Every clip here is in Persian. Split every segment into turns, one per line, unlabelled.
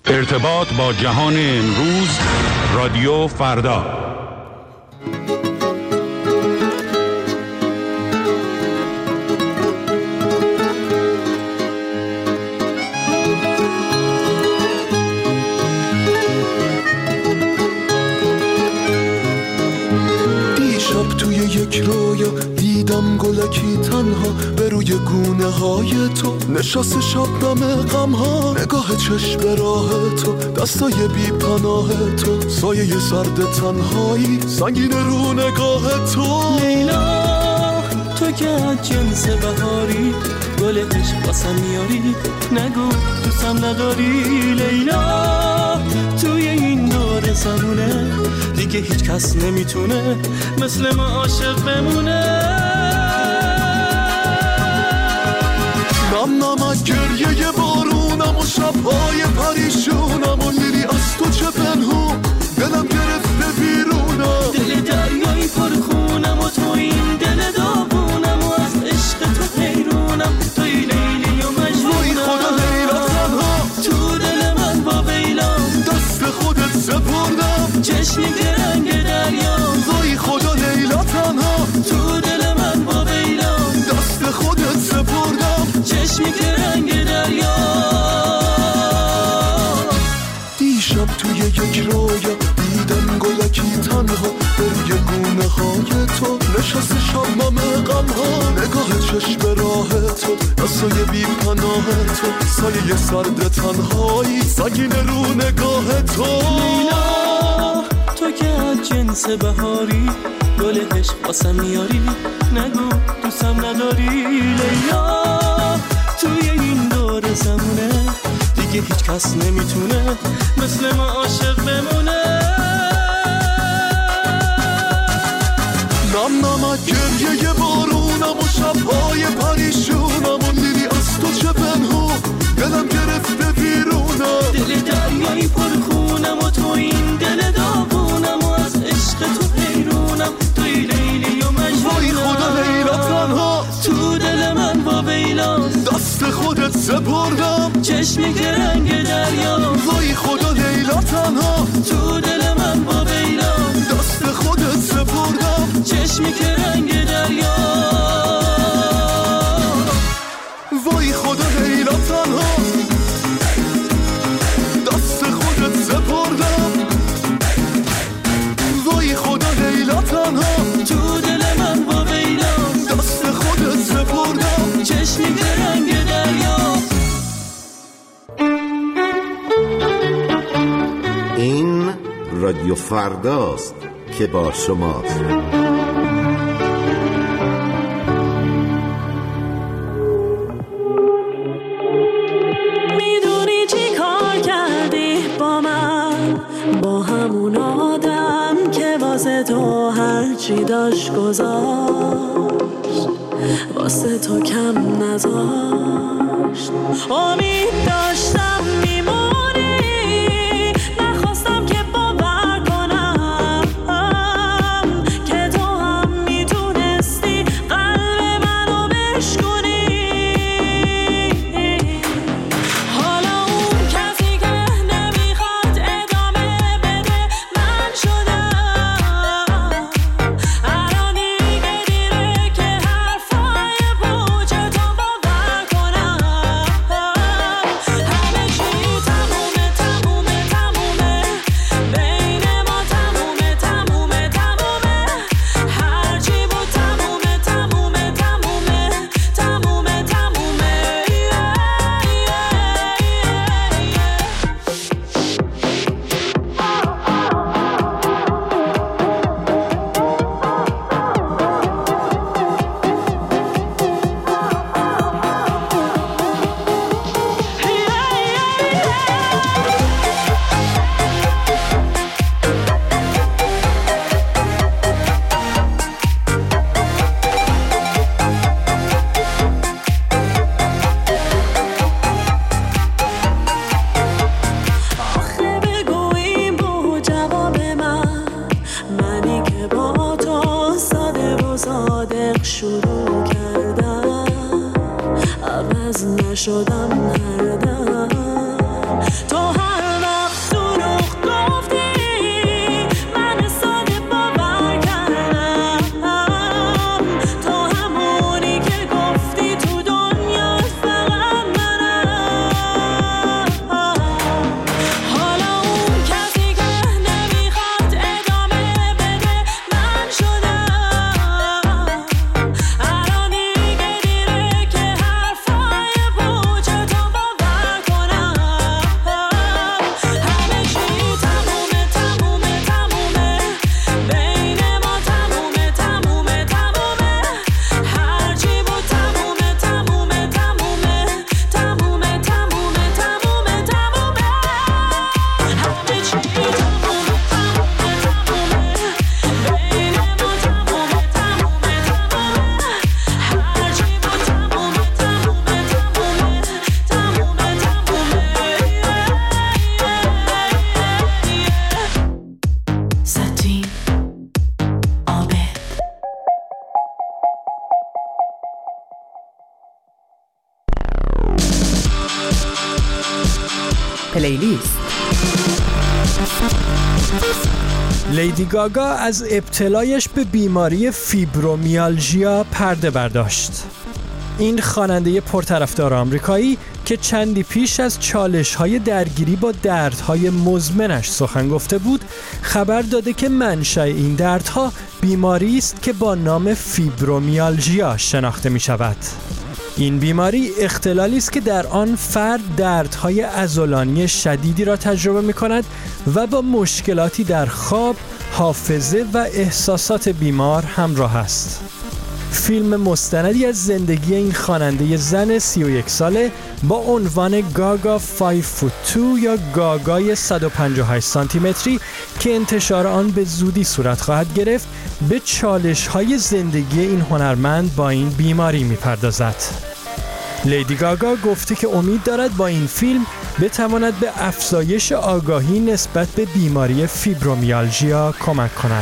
ارتباط با جهان امروز، رادیو فردا.
دیشب توی یک رویا دیدم گلکی تنها به روی گونه های تو نشست شبنم غم ها، نگاه چشم به راه تو، دستای بی پناه تو، سایه سرد تنهایی سنگین رو نگاه تو.
لیلا تو که از جنس بهاری، گل عشق واسم میاری، نگو دوستم نداری. لیلا توی این دور زمونه دیگه هیچ کس نمیتونه مثل ما عاشق بمونه.
نم نمک گریه بارونم و شبهای پریشونم و لیلی از تو چه پنهون، دلم گرفته بیرونم،
دل دریایی پرخونم و تو این دل داغونم و از عشق تو حیرونم، توی لیلی و مجنونم. وای خدا
لیلا تنها
تو دل من با ویلام،
دست خودت سپردم
چشمی که رنگ دریا.
وای خدا لیلا تنها
تو دل من با ویلام،
دست خودت سپردم
چشمی که رنگ دریا.
دیشب توی یک رویا دیدم گلکی تنها به روی گونه های تو نشست شبنم غم ها، نگاه چشم به راه تو، دستای بی پناه تو، سایه سرد تنهایی سنگین رو نگاه تو.
لیلا تو که از جنس بهاری، گل عشق واسم میاری، نگو دوستم نداری. لیلا توی این دور زمونه دیگه هیچ کس نمیتونه مثل ما عاشق بمونه.
نم نمک گریه بارونم و شبهای پریشونم و لیلی از تو چه پنهون، دلم گرفته بیرونم،
دل دریایی پرخونم و تو این دل داغونم و از عشق تو حیرونم، توی لیلی و مجنونم.
وای خدا لیلا تنها
تو دل من با ویلام،
دست خودت سپردم
چشمی که رنگ دریا.
وای خدا لیلا تنها
تو دل من با ویلام،
دست خودت سپردم
چشمی که رنگ دریا.
وای خدا لیلا تنها دست خودت سپردم وای خدا لیلا تنها
تو دل من با ویلام،
دست خودت سپردم
چشمی که رنگ دریا.
این رادیو فرداست که با شماست.
میدونی چی کار کردی با من، با همون آدم که واسه تو هرچی داشت گذاشت، واسه تو کم نذاشت. امید داشتم میمونی، نخواستم که باور کنم که تو هم میتونستی قلب منو بشکنی. حالا اون کسی که نمیخواد ادامه بده من شدم، الان دیگه دیره که حرفای پوچ تو باور کنم. همه چی تمومه تمومه تمومه، بین ما تمومه تمومه تمومه، هرچی بود تمومه تمومه تمومه تمومه تمومه. آخه بگو این بود جواب من، منی که با تو ساده و صادق شروع کردم، عوض نشدم هر دم. تو هر
پلیلیست.
لیدی گاگا از ابتلایش به بیماری فیبرومیالژیا پرده برداشت. این خواننده پرطرفدار آمریکایی که چندی پیش از چالش‌های درگیری با دردهای مزمنش سخن گفته بود، خبر داده که منشأ این دردها بیماری است که با نام فیبرومیالژیا شناخته می‌شود. این بیماری اختلالی است که در آن فرد دردهای عضلانی شدیدی را تجربه می‌کند و با مشکلاتی در خواب، حافظه و احساسات بیمار همراه است. فیلم مستندی از زندگی این خواننده زن 31 ساله با عنوان گاگا 5 foot 2 یا گاگای 158 سانتی متری که انتشار آن به زودی صورت خواهد گرفت، به چالش‌های زندگی این هنرمند با این بیماری می‌پردازد. لیدی گاگا گفته که امید دارد با این فیلم بتواند به افزایش آگاهی نسبت به بیماری فیبرومیالژیا کمک کند.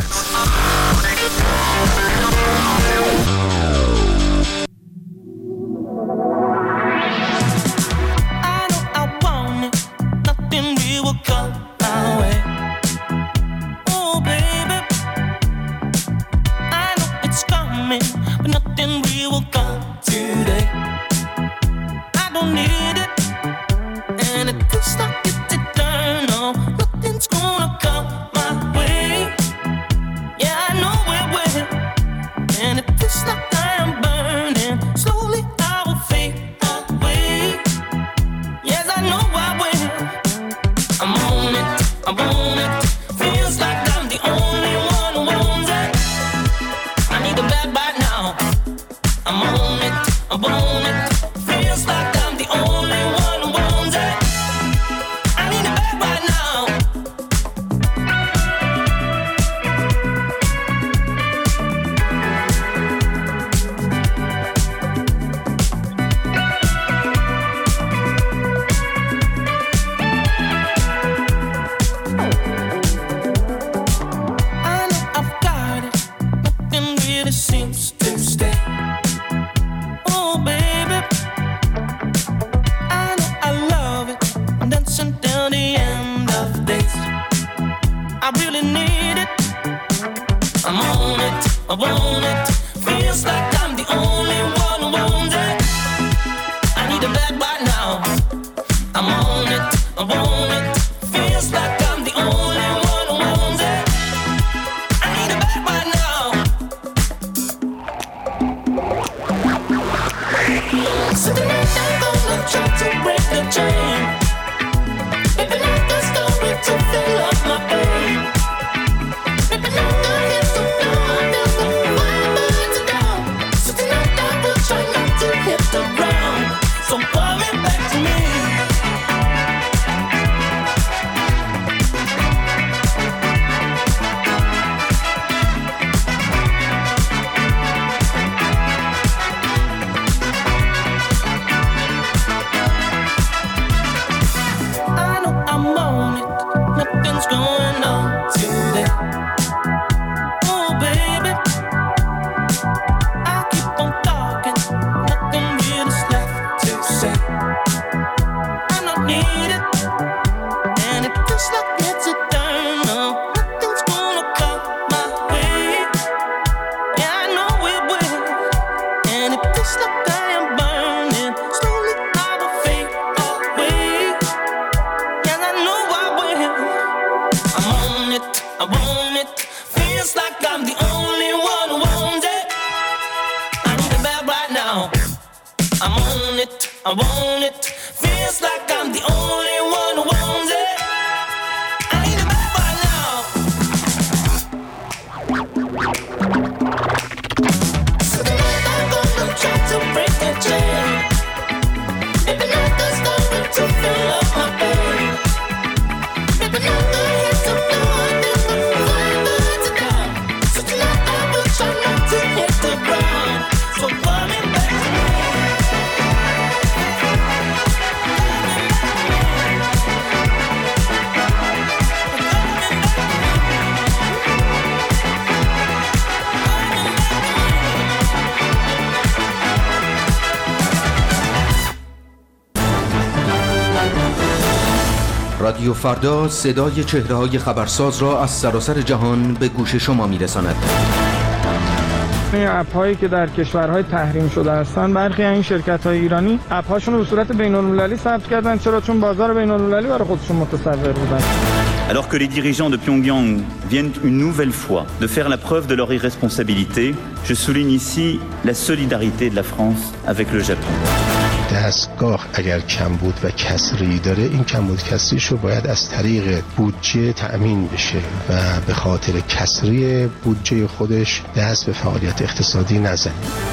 رادیو فردا صدای چهره‌های خبرساز را از سراسر جهان به گوش شما می‌رساند.
این اپ‌هایی که در کشورهای تحریم شده هستند، برخی از این شرکت‌های ایرانی اپ‌هاشون رو به صورت بین‌المللی ثبت کردن. چرا؟ چون بازار بین‌المللی برای خودشون متصور بودن.
Alors que les dirigeants de Pyongyang viennent une nouvelle fois de faire la preuve de leur irresponsabilité, je souligne ici la solidarité de la France avec le Japon.
دستگاه اگر کمبود و کسری داره، این کمبود کسریش رو باید از طریق بودجه تأمین بشه و به خاطر کسری بودجه خودش دست به فعالیت اقتصادی نزنه.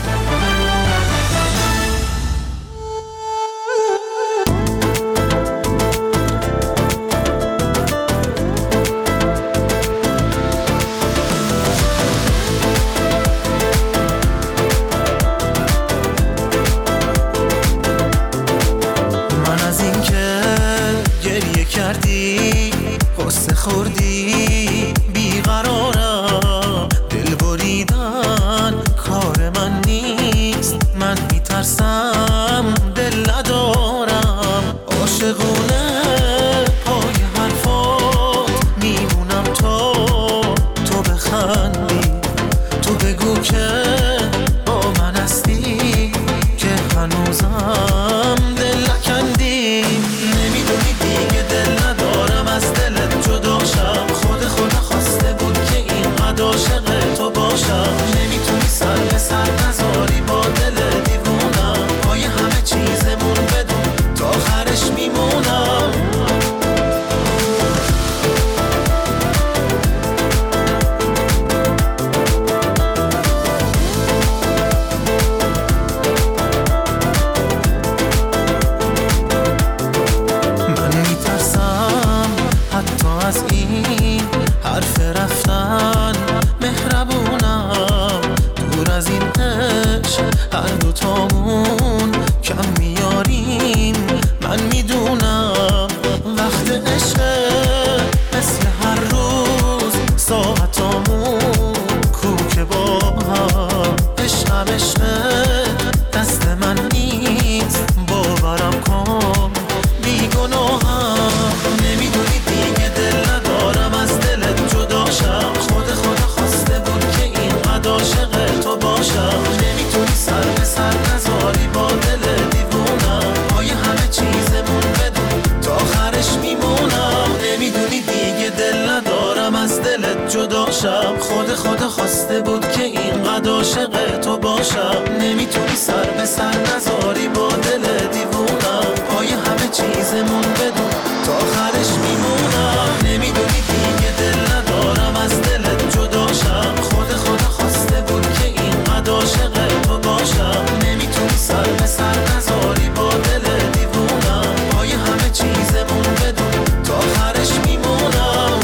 خدا خواسته بود که اینقدر عاشق تو باشم. نمیتونی سر به سر نذاری با دل دیوونم، پای همه چیزمون بدون تا آخرش میمونم. نمیدونی دیگه دل ندارم از دلت جداشم. خدا خواسته بود که اینقدر عاشق تو باشم. نمیتونی سر به سر نذاری با دل دیوونم، پای همه چیزمون بدون تا آخرش میمونم.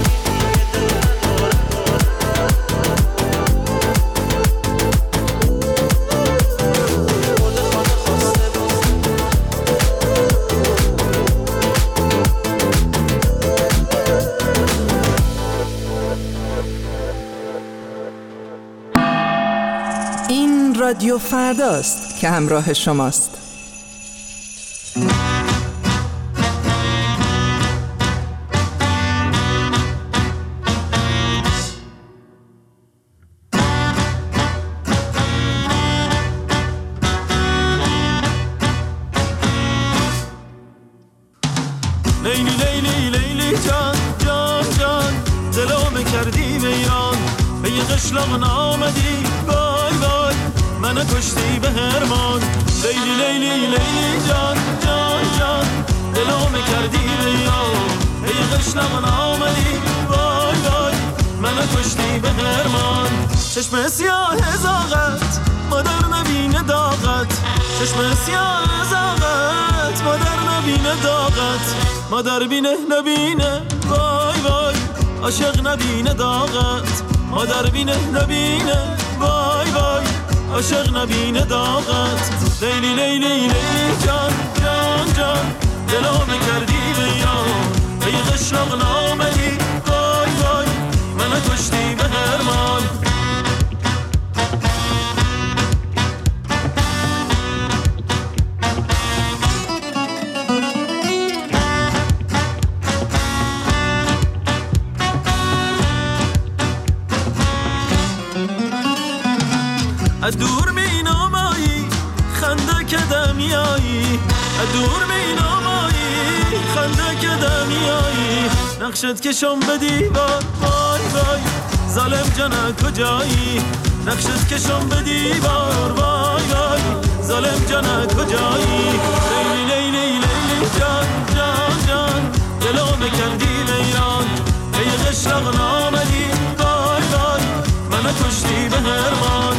رادیو فرداست که همراه شماست.
لیلی لیلی لیلی جان جان جان دلم کردی ویران، به یه قشلاق نامدی وای وای منو کشتی به هرمان. لیلی لیلی لیلی جان جان جان دلم کردی ویران، به یه قشلاق نامدی وای وای منو کشتی به هرمان. چشم سیاه زاغت مادر نبینه داغت، چشم سیاه زاغت مادر نبینه داغت، مادر بینه نبینه وای وای عاشق نبینه داغت، مادر بینه نبینه وای وای عاشق نبینه داغت. لیلی لیلی لیلی جان جان جان دلم کردی ویران، به یه قشلاق نامدی وای وای منو کشتی به هرمان. دور مینامایی خنده که دمیایی دور مینامایی خنده که دمیایی نقشت کشم به دیوار وای وای ظالم جانه کجایی نقشت کشم به دیوار وای وای ظالم جانه کجایی لیلی لیلی لیلی جان جان جان دلو مکردی میران ای قشرق نامدی وای وای منو کشتی به هرمان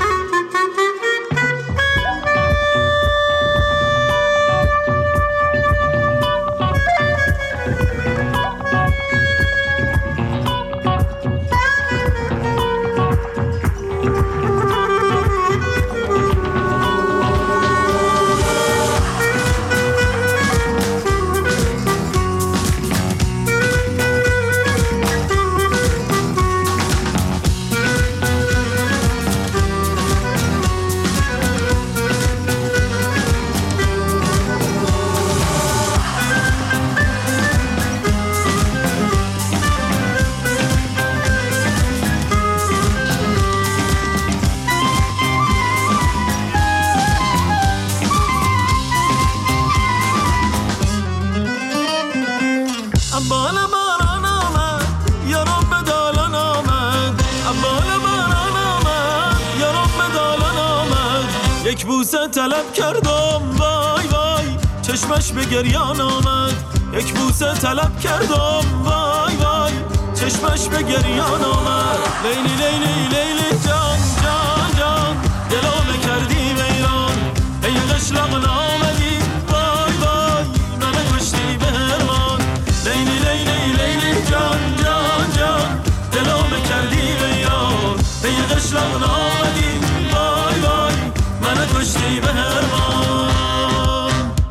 یک بوسه طلب کردم وای وای چشمش به گریان آمد یک بوسه طلب کردم وای وای چشمش به گریان آمد لیلی لیلی لیلی جان جان جان دلو مکردی ویران ای قشرق نامدی وای وای من کشتی به هرمان لیلی لیلی لیلی جان جان جان دلو مکردی ویران ای قشرق نامدی وای وای من کشتی به هرمان.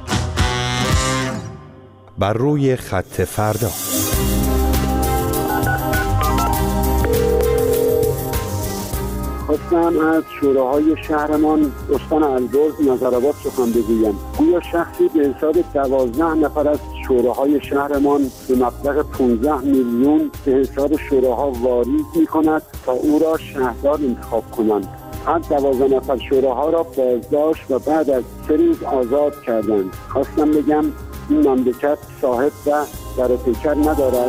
بر روی خط فردا
خواستم از شوراهای شهرمان استان البرز نظرآباد سخن بگویم. گویا شخصی به حساب 12 نفر از شوراهای شهرمان به مبلغ 15 میلیون به حساب شوراها واریز می‌کند تا او را شهردار انتخاب کنند. هر 12 نفر شوراها را بازداشت و بعد از 3 روز آزاد کردند. خواستم بگم این مملکت صاحب و در پیکر ندارد.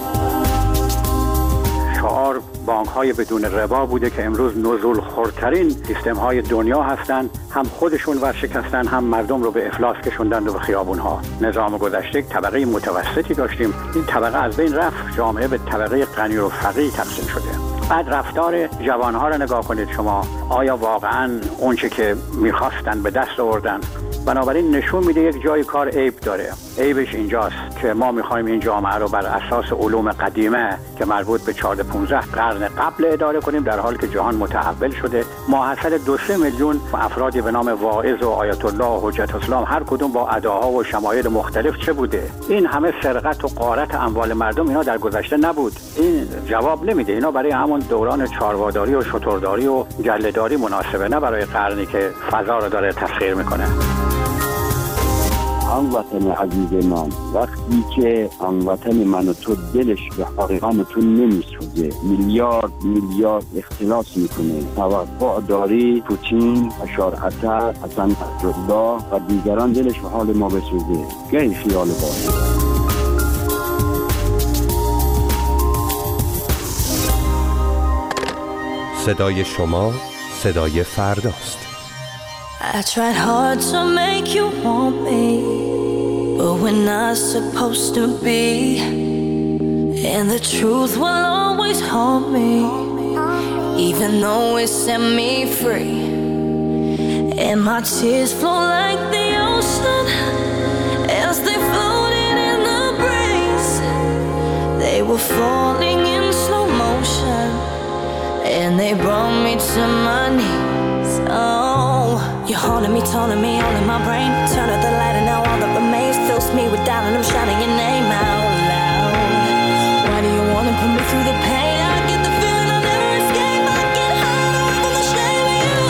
شعار بانک‌های بدون ربا بوده که امروز نزول خورترین سیستم‌های دنیا هستند، هم خودشون ورشکستن هم مردم رو به افلاس کشوندن و به خیابون‌ها. نظام گذشته طبقه متوسطی داشتیم، این طبقه از بین رفت، جامعه به طبقه غنی و فقیر تقسیم شده. بعد رفتار جوان‌ها رو نگاه کنید شما، آیا واقعاً اونچه که می‌خواستن به دست آوردن؟ بنابراین نشون میده یک جای کار عیب داره. عیبش اینجاست که ما میخوایم این جامعه رو بر اساس علوم قدیمه که مربوط به 14-15 قرن قبل اداره کنیم، در حالی که جهان متحول شده. ماحصل 2-3 میلیون افرادی به نام واعظ و آیت الله و حجت اسلام، هر کدوم با اداها و شمایل مختلف چه بوده؟ این همه سرقت و غارت اموال مردم اینا در گذشته نبود. این جواب نمیده. اینا برای همون دوران چارواداری و شترداری و گله‌داری مناسبه، نه برای قرنی که فضا رو داره تسخیر میکنه.
هموطن عزیز من، وقتی که هموطن من و تو دلش به حقیقان تو نمیسوزه، میلیارد اختلاس میکنه، توقع داری پوتین، بشار اسد، حسن نصرالله و دیگران دلش به حال ما بسوزه. گه خیال باید.
صدای شما صدای فرداست.
I tried hard to make you want me, but we're not supposed to be, and the truth will always haunt me, even though it set me free, and my tears flow like the ocean, as they floated in the breeze, they were falling in slow motion, and they brought me to my knees. Oh, you're haunting me, taunting me, all in my brain. Turn out the light and now all that remains fills me with doubt, and I'm shouting your name out loud. Why do you wanna put me through the pain? I get the feeling I'll never escape. I get high from the shame of you.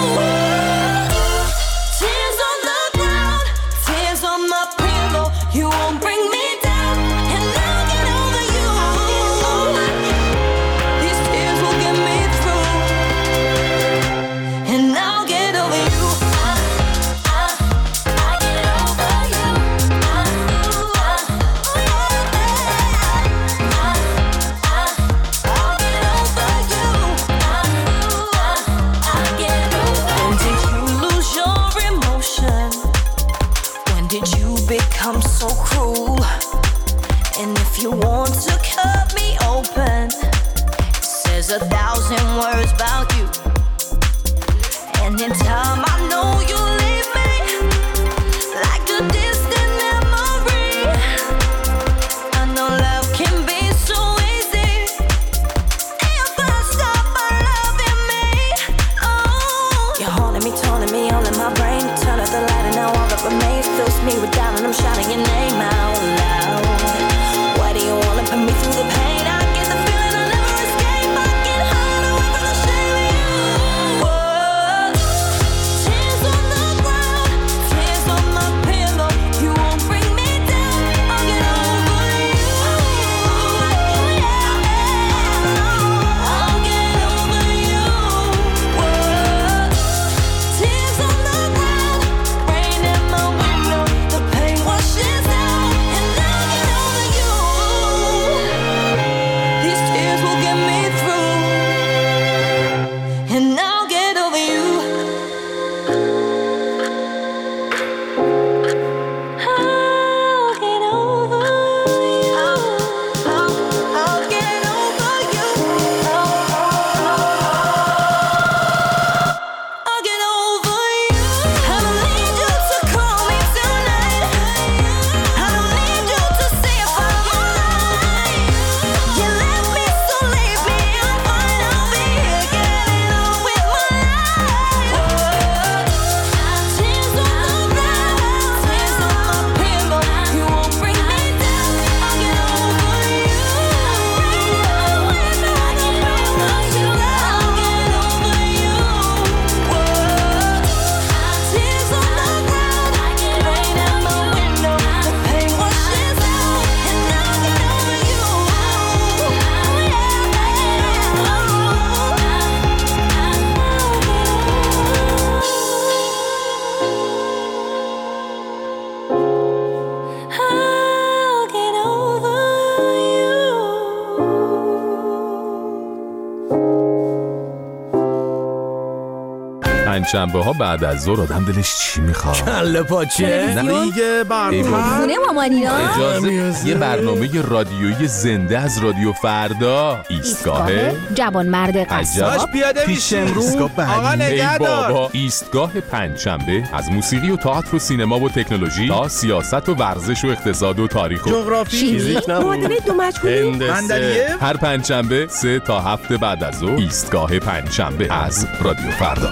Tears on the ground, tears on my pillow. You won't bring me down, and I'll get over you. These tears will get me through, and now There's 1,000 words about you, and in time I know you'll leave me like a distant memory. I know love can be so easy if I stop by loving me. Oh, you're haunting me, taunting me, all in my brain. Turn up the light and now all that remains fills me with doubt, and I'm shouting your name out loud. Why do you wanna put me through the pain? I get the feeling I'll never escape. I get hide away from the shame of you. Whoa. Tears on the ground, tears on my pillow. You won't bring me down. I'll get over you. I'll get over you. Whoa. Tears on the ground, rain in my window. The pain washes out, and I'll get over you. These tears will get me through, and I'll get over you. I'll get over you. I'll get over you. I'll get over you. I don't need you to call me tonight. I don't need you to say if I'm alright. You left me, so leave me. I'm fine. I'll be here getting on with my life. Tears on the ground, tears on my pillow. You won't bring me down. I'll get over you. I'll get over you. Tears on the ground, rain in my window. The pain washes out, and I'll get over you. I'll get over you.
پنجشنبه ها بعد از ظهر آدم دلش چی میخواد؟
کله پاچه؟
دیگه
خونه مامانینا.
اجازه یه برنامه رادیویی زنده از رادیو فردا. ایستگاه
جوان مرد قصاب.
پیاده
پیش
امروز آقا نگهدار.
بابا ایستگاه پنجشنبه از موسیقی و تئاتر و سینما و تکنولوژی تا سیاست و ورزش و اقتصاد و تاریخ و
جغرافی، فیزیک،
معادله دو مجهولی،
هندسه.
هر پنجشنبه 3 تا 7 بعد از ظهر ایستگاه پنجشنبه از رادیو فردا.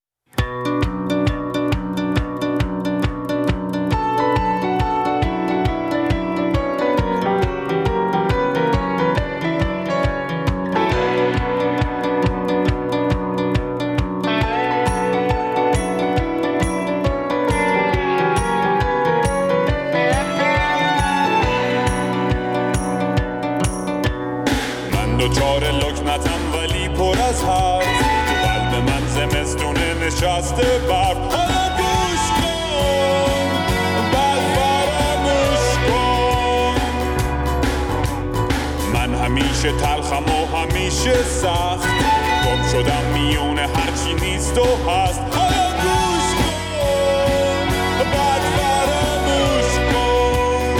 من دوچار لکنتم ولی پر از حرف، تو قلب من زمستونه نشسته برف. حالا گوش کن بعد فراموش کن، من همیشه تلخم و همیشه سخت، گم شدم میونه هرچی نیست و هست. حالا گوش کن بعد فراموش کن،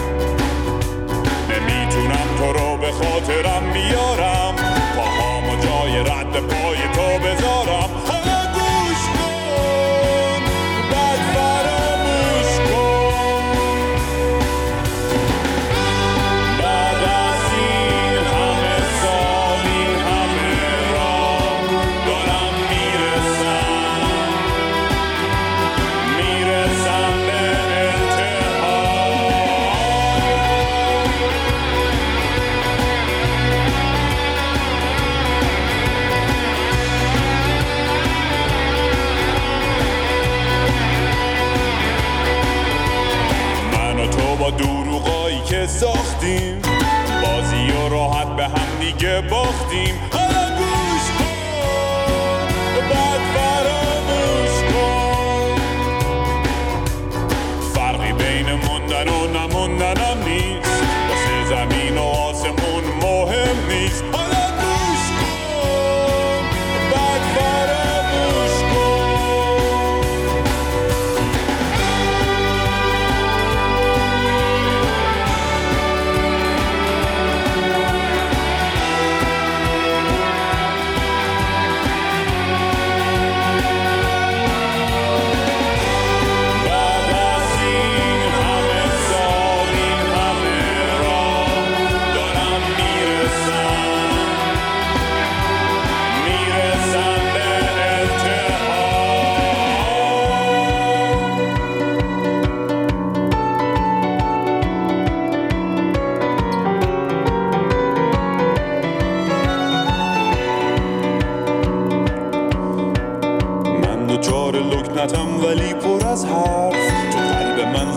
نمیتونم تو رو به خاطرم بیارم، پاهامو جای رد پای تو بذارم. حالا گوش کن بعد فراموش کن، بعد از این همه سال این همه راه دارم میرسم به انتها. من و تو با دروغایی که ساختیم، بازی و راحت به هم دیگه باختیم. حالا گوش کن بعد فراموش کن، فرقی بین موندن و نموندنم نیست، واسه زمین و آسمون مهم نیست. حالا گوش کن بعد فراموش کن.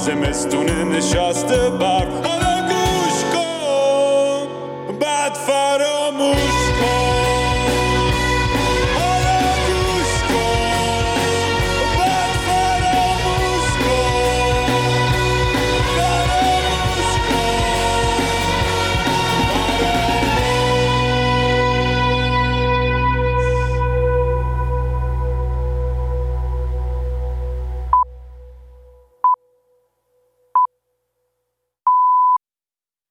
زمستونه نشسته